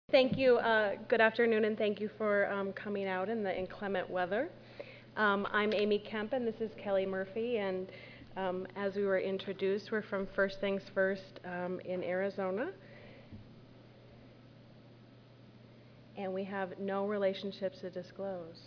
Thank you. Good afternoon, and thank you for coming out in the inclement weather. I'm Amy Kemp, and this is Kelly Murphy. And as we were introduced, we're from First Things First in Arizona. And we have no relationships to disclose.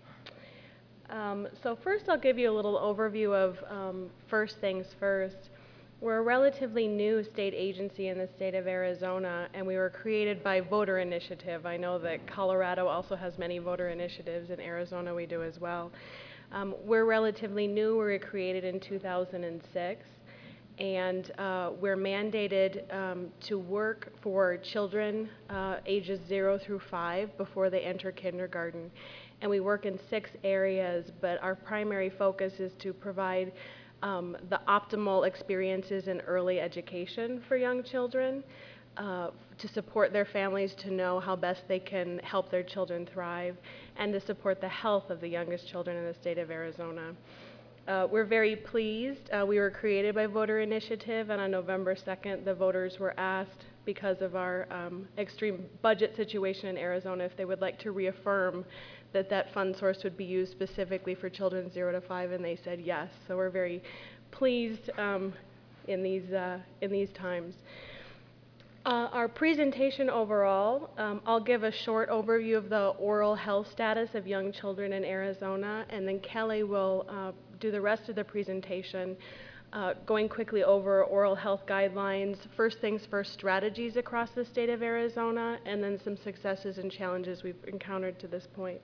So first, I'll give you a little overview of First Things First. We're a relatively new state agency in the state of Arizona, and we were created by voter initiative. I know that Colorado also has many voter initiatives. In Arizona, we do as well. We're relatively new. We were created in 2006, and we're mandated to work for children ages 0 through 5 before they enter kindergarten. And we work in 6 areas, but our primary focus is to provide the optimal experiences in early education for young children, to support their families to know how best they can help their children thrive, and to support the health of the youngest children in the state of Arizona. We're very pleased. We were created by Voter Initiative, and on November 2nd, the voters were asked, because of our extreme budget situation in Arizona, if they would like to reaffirm that fund source would be used specifically for children 0 to 5, and they said yes. So we're very pleased in these times. Our presentation overall, I'll give a short overview of the oral health status of young children in Arizona, and then Kelly will do the rest of the presentation, going quickly over oral health guidelines, first things first strategies across the state of Arizona, and then some successes and challenges we've encountered to this point.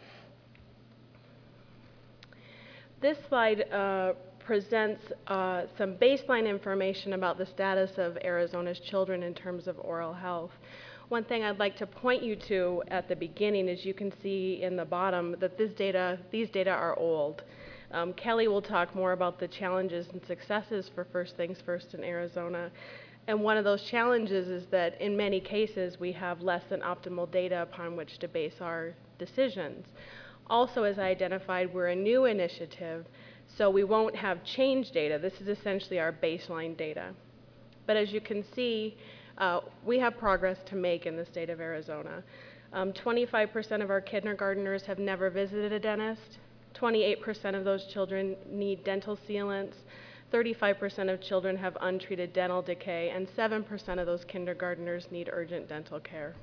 This slide presents some baseline information about the status of Arizona's children in terms of oral health. One thing I'd like to point you to at the beginning is you can see in the bottom that these data are old. Kelly will talk more about the challenges and successes for First Things First in Arizona. And one of those challenges is that in many cases we have less than optimal data upon which to base our decisions. Also, as I identified, we're a new initiative, so we won't have change data. This is essentially our baseline data. But as you can see, we have progress to make in the state of Arizona. 25% of our kindergarteners have never visited a dentist. 28% of those children need dental sealants. 35% of children have untreated dental decay, and 7% of those kindergarteners need urgent dental care.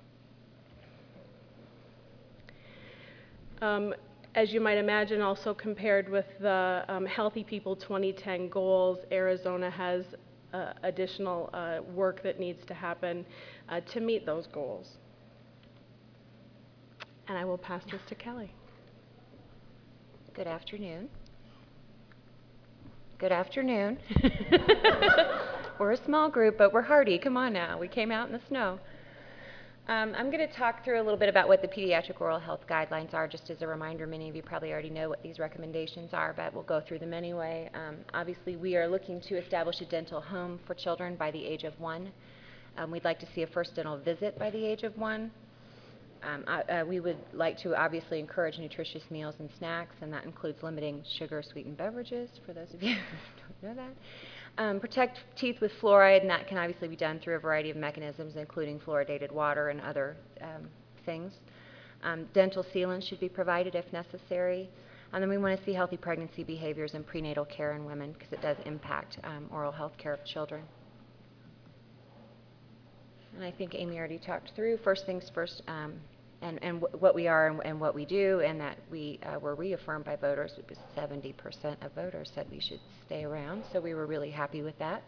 As you might imagine, also compared with the Healthy People 2010 goals, Arizona has additional work that needs to happen to meet those goals. And I will pass this to Kelly. Good afternoon. Good afternoon. We're a small group, but we're hardy. Come on now. We came out in the snow. I'm going to talk through a little bit about what the pediatric oral health guidelines are. Just as a reminder, many of you probably already know what these recommendations are, but we'll go through them anyway. Obviously, we are looking to establish a dental home for children by the age of 1. We'd like to see a first dental visit by the age of 1. We would like to obviously encourage nutritious meals and snacks, and that includes limiting sugar-sweetened beverages, for those of you who don't know that. Protect teeth with fluoride, and that can obviously be done through a variety of mechanisms, including fluoridated water and other things. Dental sealants should be provided if necessary. And then we want to see healthy pregnancy behaviors and prenatal care in women, because it does impact oral health care of children. And I think Amy already talked through First Things First, and what we are and what we do, and that we were reaffirmed by voters. 70% of voters said we should stay around, so we were really happy with that.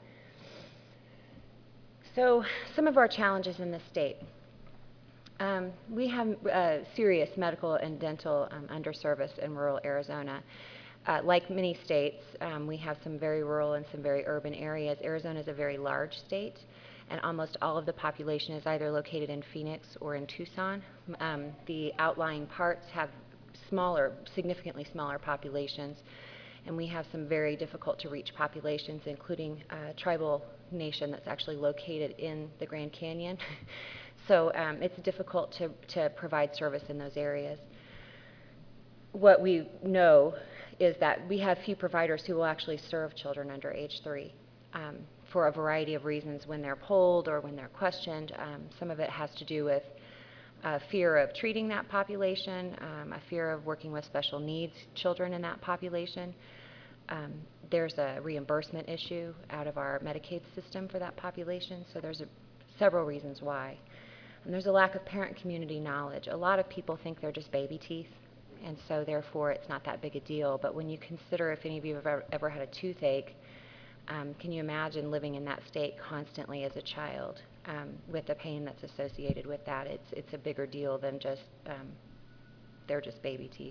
So some of our challenges in the state. We have serious medical and dental underservice in rural Arizona. Like many states, we have some very rural and some very urban areas. Arizona is a very large state, and almost all of the population is either located in Phoenix or in Tucson. The outlying parts have smaller, significantly smaller populations, and we have some very difficult to reach populations, including a tribal nation that's actually located in the Grand Canyon. So it's difficult to provide service in those areas. What we know is that we have few providers who will actually serve children under age 3. for a variety of reasons when they're polled or when they're questioned. Some of it has to do with a fear of treating that population, a fear of working with special needs children in that population. There's a reimbursement issue out of our Medicaid system for that population, so there's several reasons why. And there's a lack of parent community knowledge. A lot of people think they're just baby teeth, and so therefore it's not that big a deal. But when you consider, if any of you have ever had a toothache, can you imagine living in that state constantly as a child with the pain that's associated with that? It's a bigger deal than just they're just baby teeth.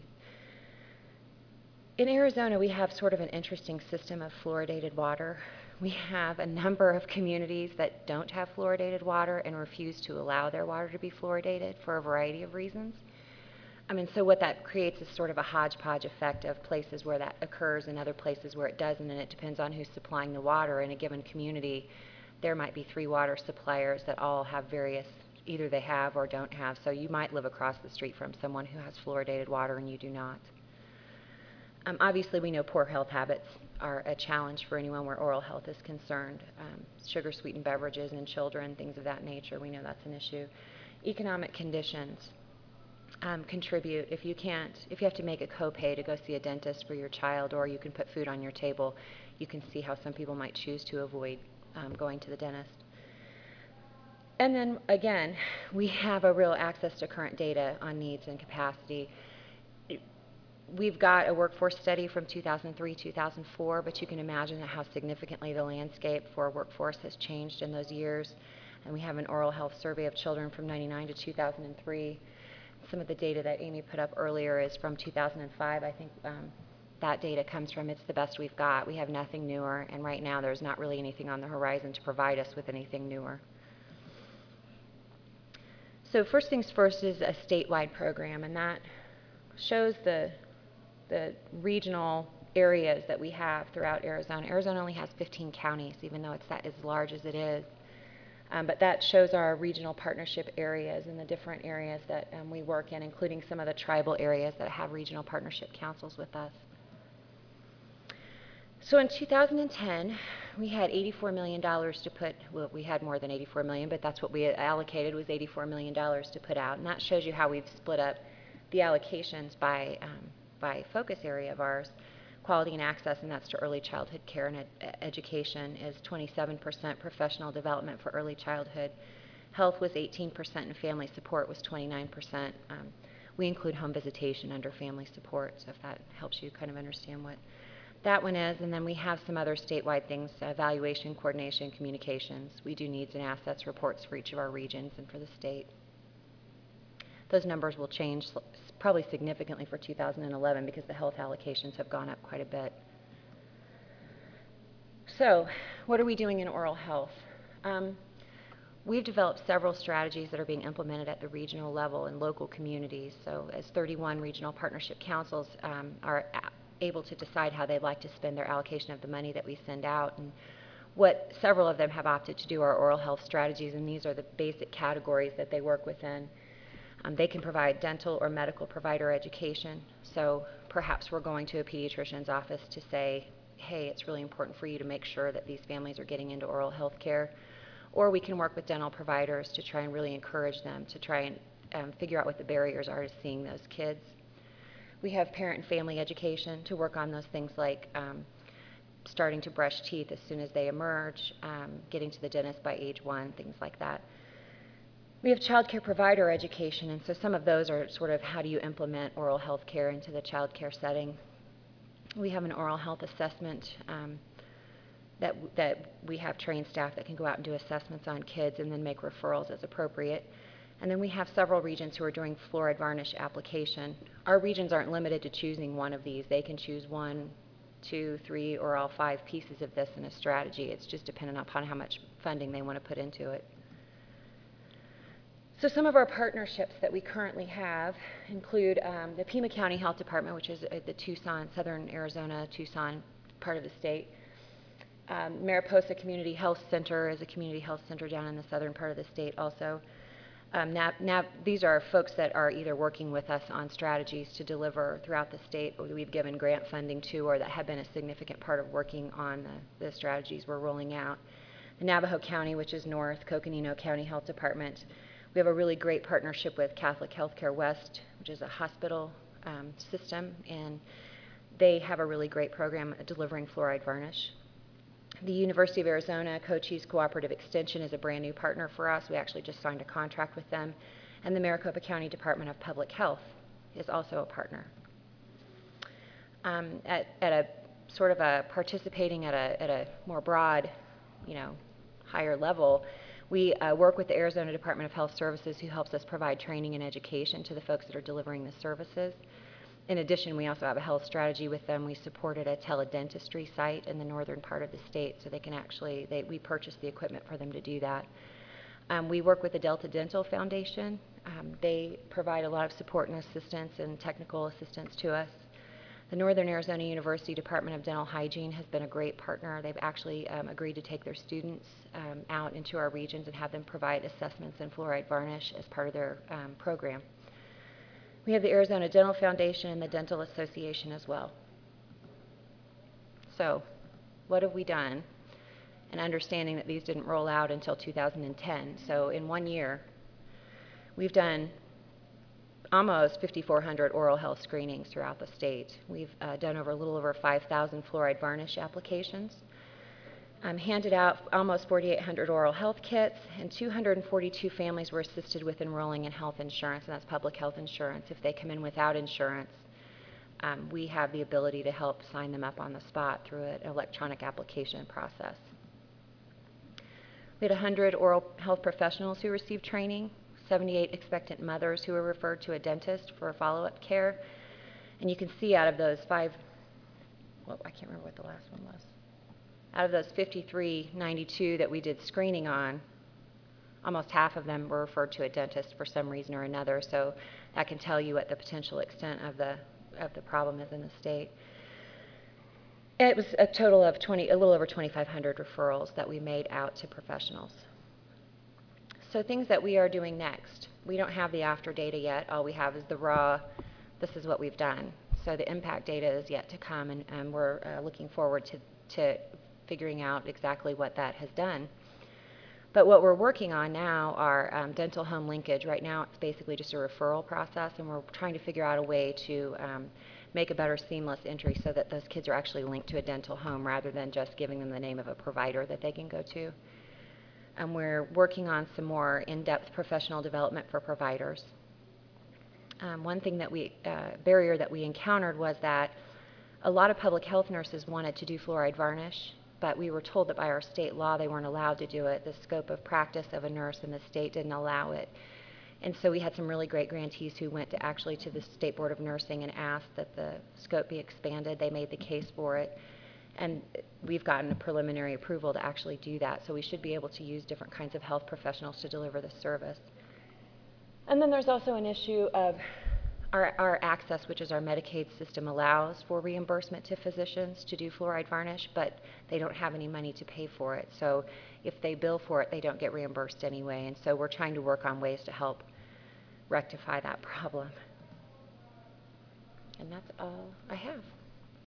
In Arizona, we have sort of an interesting system of fluoridated water. We have a number of communities that don't have fluoridated water and refuse to allow their water to be fluoridated for a variety of reasons. So what that creates is sort of a hodgepodge effect of places where that occurs and other places where it doesn't, and it depends on who's supplying the water. In a given community, there might be 3 water suppliers that all have various, either they have or don't have. So you might live across the street from someone who has fluoridated water and you do not. Obviously, we know poor health habits are a challenge for anyone where oral health is concerned. Sugar-sweetened beverages in children, things of that nature, we know that's an issue. Economic conditions contribute. If you have to make a copay to go see a dentist for your child, or you can put food on your table, you can see how some people might choose to avoid going to the dentist. And then, again, we have a real access to current data on needs and capacity. We've got a workforce study from 2003, 2004, but you can imagine how significantly the landscape for a workforce has changed in those years. And we have an oral health survey of children from 99 to 2003. Some of the data that Amy put up earlier is from 2005. I think that data comes from, it's the best we've got. We have nothing newer, and right now there's not really anything on the horizon to provide us with anything newer. So first things first is a statewide program, and that shows the regional areas that we have throughout Arizona. Arizona only has 15 counties, even though it's as large as it is. But that shows our regional partnership areas and the different areas that we work in, including some of the tribal areas that have regional partnership councils with us. So in 2010, we had $84 million to put, well, we had more than $84 million, but that's what we allocated, was $84 million to put out. And that shows you how we've split up the allocations by focus area of ours. Quality and access, and that's to early childhood care and education, is 27%. Professional development for early childhood. Health was 18%, and family support was 29%. We include home visitation under family support, so if that helps you kind of understand what that one is. And then we have some other statewide things: evaluation, coordination, communications. We do needs and assets reports for each of our regions and for the state. Those numbers will change probably significantly for 2011 because the health allocations have gone up quite a bit. So, what are we doing in oral health? We've developed several strategies that are being implemented at the regional level in local communities. So, as 31 regional partnership councils are able to decide how they'd like to spend their allocation of the money that we send out. And what several of them have opted to do are oral health strategies, and these are the basic categories that they work within. They can provide dental or medical provider education. So perhaps we're going to a pediatrician's office to say, hey, it's really important for you to make sure that these families are getting into oral health care. Or we can work with dental providers to try and really encourage them to try and figure out what the barriers are to seeing those kids. We have parent and family education to work on those things like starting to brush teeth as soon as they emerge, getting to the dentist by age 1, things like that. We have child care provider education, and so some of those are sort of how do you implement oral health care into the child care setting. We have an oral health assessment that we have trained staff that can go out and do assessments on kids and then make referrals as appropriate. And then we have several regions who are doing fluoride varnish application. Our regions aren't limited to choosing one of these. They can choose 1, 2, 3, or all 5 pieces of this in a strategy. It's just dependent upon how much funding they want to put into it. So some of our partnerships that we currently have include the Pima County Health Department, which is the Tucson, southern Arizona, Tucson part of the state. Mariposa Community Health Center is a community health center down in the southern part of the state also. These are folks that are either working with us on strategies to deliver throughout the state, or we've given grant funding to, or that have been a significant part of working on the strategies we're rolling out. Navajo County, which is north, Coconino County Health Department. We have a really great partnership with Catholic Healthcare West, which is a hospital system, and they have a really great program delivering fluoride varnish. The University of Arizona Cochise Cooperative Extension is a brand new partner for us. We actually just signed a contract with them. And the Maricopa County Department of Public Health is also a partner. At a sort of a participating at a more broad, higher level, we work with the Arizona Department of Health Services, who helps us provide training and education to the folks that are delivering the services. In addition, we also have a health strategy with them. We supported a teledentistry site in the northern part of the state, so they can actually, we purchased the equipment for them to do that. We work with the Delta Dental Foundation. They provide a lot of support and assistance and technical assistance to us. The Northern Arizona University Department of Dental Hygiene has been a great partner. They've actually agreed to take their students out into our regions and have them provide assessments in fluoride varnish as part of their program. We have the Arizona Dental Foundation and the Dental Association as well. So, what have we done? And understanding that these didn't roll out until 2010. So, in 1 year, we've done almost 5,400 oral health screenings throughout the state. We've done a little over 5,000 fluoride varnish applications. Handed out almost 4,800 oral health kits, and 242 families were assisted with enrolling in health insurance, and that's public health insurance. If they come in without insurance, we have the ability to help sign them up on the spot through an electronic application process. We had 100 oral health professionals who received training, 78 expectant mothers who were referred to a dentist for follow-up care, and you can see out of those I can't remember what the last one was. Out of those 5,392 that we did screening on, almost half of them were referred to a dentist for some reason or another, so that can tell you what the potential extent of the problem is in the state. It was a total of a little over 2,500 referrals that we made out to professionals. So things that we are doing next. We don't have the after data yet. All we have is the raw, this is what we've done. So the impact data is yet to come, and we're looking forward to figuring out exactly what that has done. But what we're working on now are dental home linkage. Right now it's basically just a referral process, and we're trying to figure out a way to make a better seamless entry so that those kids are actually linked to a dental home rather than just giving them the name of a provider that they can go to. And we're working on some more in-depth professional development for providers. One thing barrier that we encountered was that a lot of public health nurses wanted to do fluoride varnish, but we were told that by our state law they weren't allowed to do it. The scope of practice of a nurse in the state didn't allow it. And so we had some really great grantees who went to the State Board of Nursing and asked that the scope be expanded. They made the case for it. And we've gotten a preliminary approval to actually do that. So we should be able to use different kinds of health professionals to deliver the service. And then there's also an issue of our access, which is our Medicaid system, allows for reimbursement to physicians to do fluoride varnish, but they don't have any money to pay for it. So if they bill for it, they don't get reimbursed anyway. And so we're trying to work on ways to help rectify that problem. And that's all I have.